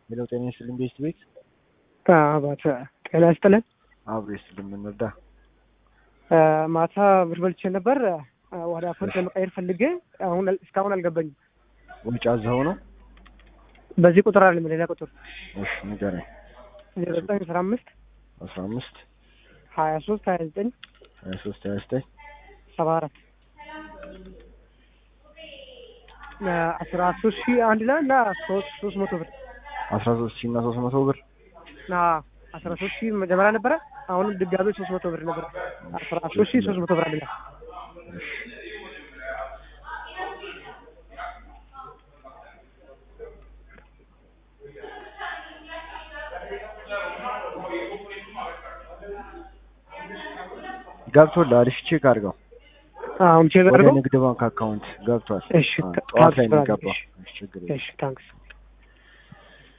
ሄሎ ጤና ይስጥልኝ ቤት አባታ ጤና ይስጥልኝ። አብሮ ይስጥልኝ እንርዳ። ማታ ብር በልቼ ነበር ወደ አፈር ለመቀየር ፈልጌ አሁን እስካሁን አልገባኝም። ወጪ አዘኸው ነው? በዚህ ቁጥር አይደለም ሌላ ቁጥር። እሺ ንገረኝ። 0915 15 23 29 23 29 74 13 ሺህ አንድ ላይ እና 300 ብር 13 ሺህ እና 300 ብር 13 ሺህ መጀመሪያ ነበረ። አሁንም ድጋሜ 300 ብር ነበር። 13 ሺህ 300 ብር አይደለም። ገብቶልሃል? እሺ ቼክ አድርገው። አሁን ቼክ አድርገው። ወደ ንግድ ባንክ አካውንት ገብቷል። እሺ ጠዋት ላይ ነው የገባው። እሺ ችግር የለም። እሺ ታንክስ